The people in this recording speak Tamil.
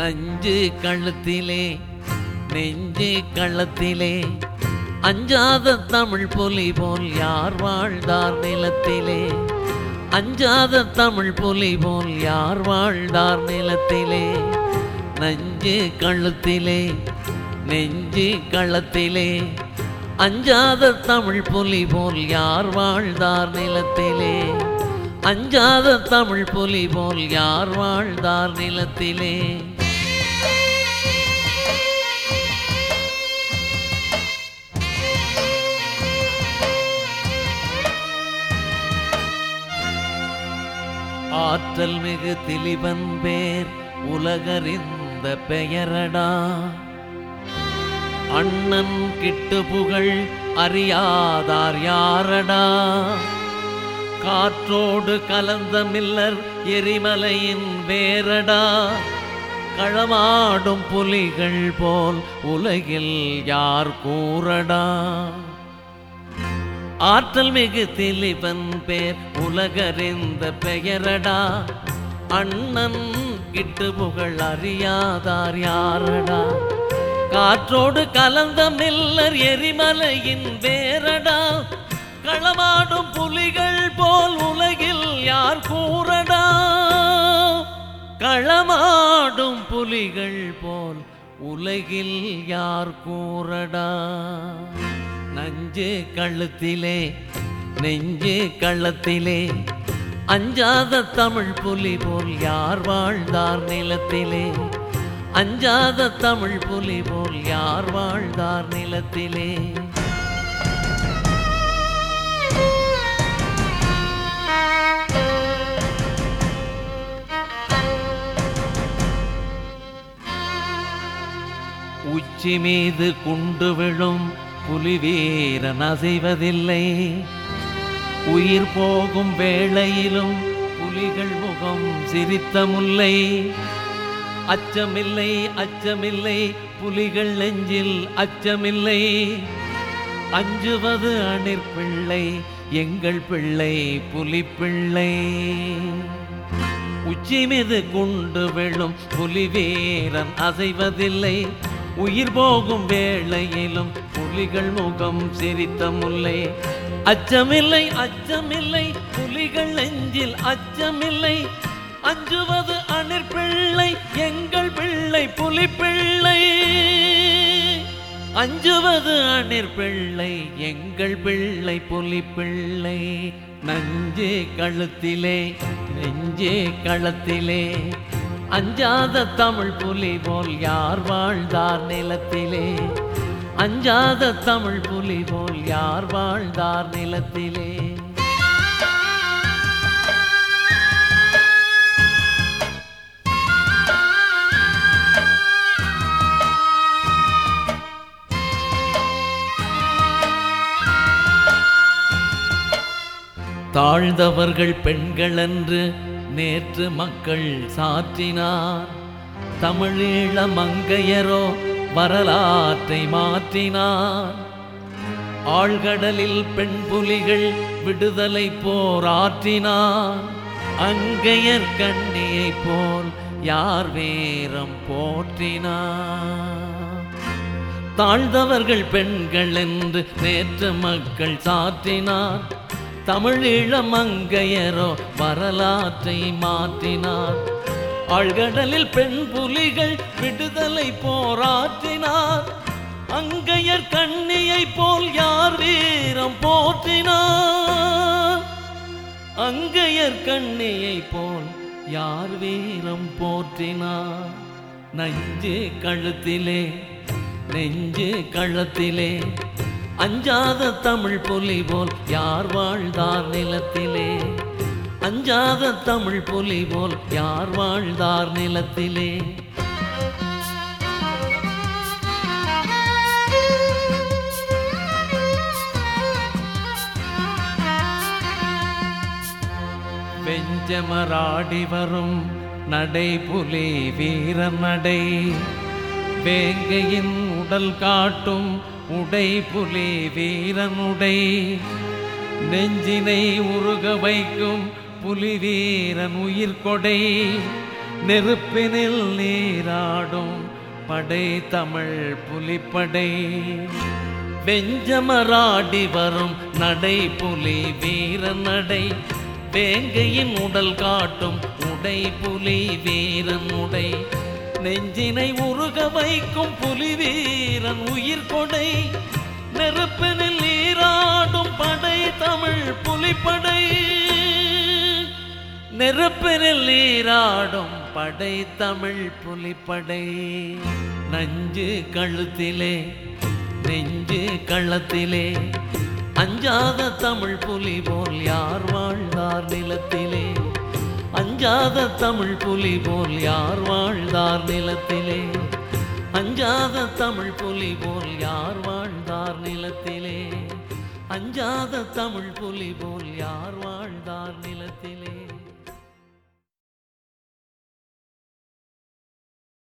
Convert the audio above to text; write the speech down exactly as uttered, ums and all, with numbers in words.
நஞ்சு கழுத்திலே நெஞ்சு கள்ளத்திலே அஞ்சாத தமிழ் புலி போல் யார் வாழ்ந்தார் நிலத்திலே. அஞ்சாத தமிழ் புலி போல் யார் வாழ்ந்தார் நிலத்திலே. நஞ்சு கழுத்திலே நெஞ்சு கள்ளத்திலே அஞ்சாத தமிழ் புலி போல் யார் வாழ்ந்தார் நிலத்திலே. அஞ்சாத தமிழ் புலி போல் யார் வாழ்ந்தார் நிலத்திலே. ஆற்றல் மிகு திலிபன் பேர் உலகறிந்த பெயரடா. அண்ணன் கிட்டு புகழ் அறியாதார் யாரடா. காற்றோடு கலந்த மில்லர் எரிமலையின் வேரடா. களமாடும் புலிகள் போல் உலகில் யார் கூறடா. ஆற்றல் மிகு திலிபன் பேர் உலகறிந்த பெயரடா. அண்ணன் கிட்டு புகழ் அறியாதார் யாரடா. காற்றோடு கலந்த மில்லர் எரிமலையின் வேரடா. களமாடும் புலிகள் போல் உலகில் யார் கூறடா. களமாடும் புலிகள் போல் உலகில் யார் கூறடா. நஞ்சு கழுத்திலே நெஞ்சு கள்ளத்திலே அஞ்சாத தமிழ் புலி போல் யார் வாழ்ந்தார் நிலத்திலே. அஞ்சாத தமிழ் புலி போல் யார் வாழ்ந்தார் நிலத்திலே. உச்சி மீது குண்டு விழும் புலி வீரன் அசைவதில்லை. உயிர் போகும் வேளையிலும் புலிகள் முகம் சிரித்த முல்லை. அச்சமில்லை அச்சமில்லை புலிகள் நெஞ்சில் அச்சமில்லை. அஞ்சுவது அணிற் பிள்ளை எங்கள் பிள்ளை புலிப்பிள்ளை. உச்சி மீது குண்டு விழும் புலி வீரன் அசைவதில்லை. உயிர் போகும் வேளையிலும் புலிகள் முகம் சிரித்த முல்லை. அச்சமில்லை அச்சமில்லை புலிகள் நெஞ்சில் அச்சமில்லை. அஞ்சுவது அணிற் பிள்ளை எங்கள் பிள்ளை புலிப்பிள்ளை. அஞ்சுவது அணிற் பிள்ளை எங்கள் பிள்ளை புலிப்பிள்ளை. நஞ்சு கழுத்திலே நெஞ்சே களத்திலே அஞ்சாத தமிழ் புலி போல் யார் வாழ்ந்தார் நிலத்திலே. அஞ்சாத தமிழ் புலி போல் யார் வாழ்ந்தார் நிலத்திலே. தாழ்ந்தவர்கள் பெண்கள் என்று நேற்று மக்கள் சாற்றினார். தமிழீழ மங்கையரோ வரலாற்றை மாற்றினார். ஆழ்கடலில் பெண் புலிகள் விடுதலை போராற்றினார். அங்கையர் கண்ணியை போல் யார் வீரம் போற்றினார். தாழ்ந்தவர்கள் பெண்கள் என்று நேற்று மக்கள் சாற்றினார். தமிழீழ மங்கையரோ வரலாற்றை மாற்றினார். ஆழ்கடலில் பெண் புலிகள் விடுதலை போராற்றினார். அங்கையர் கண்ணியை போல் யார் வீரம் போற்றினார். அங்கையர் கண்ணியை போல் யார் வீரம் போற்றினார். நஞ்சு கழுத்திலே நெஞ்சு கள்ளத்திலே அஞ்சாத தமிழ் புலி போல் யார் வாழ்ந்தார் நிலத்திலே. அஞ்சாத தமிழ் புலி போல் யார் வாழ்ந்தார் நிலத்திலே. வெஞ்சமராடி வரும் நடை புலி வீரன் நடை. வேங்கையின் உடல் காட்டும் உடை புலி வீரனுடை. நெஞ்சினை உருக வைக்கும் புலி வீரன் உயிர் கொடை. நெருப்பினில் நீராடும் படை தமிழ் புலிப்படை வெஞ்சமராடி வரும் நடை புலி வீர நடை வேங்கையின் உடல் காட்டும் உடை புலி வீரன் உடை நெஞ்சினை உருக வைக்கும் புலி வீரன் உயிர் கொடை நெருப்பினில் நீராடும் படை தமிழ் புலிப்படை நெருப்பினில் நீராடும் படை தமிழ் புலிப்படை நஞ்சு கழுத்திலே நெஞ்சு களத்திலே அஞ்சாத தமிழ் புலி போல் யார் வாழ்ந்தார் நிலத்திலே அஞ்சாத தமிழ் புலி போல் யார் வாழ்ந்தார் நிலத்திலே அஞ்சாத தமிழ் புலி போல் யார் வாழ்ந்தார் நிலத்திலே அஞ்சாத தமிழ் புலி போல் யார் வாழ்ந்தார் நிலத்திலே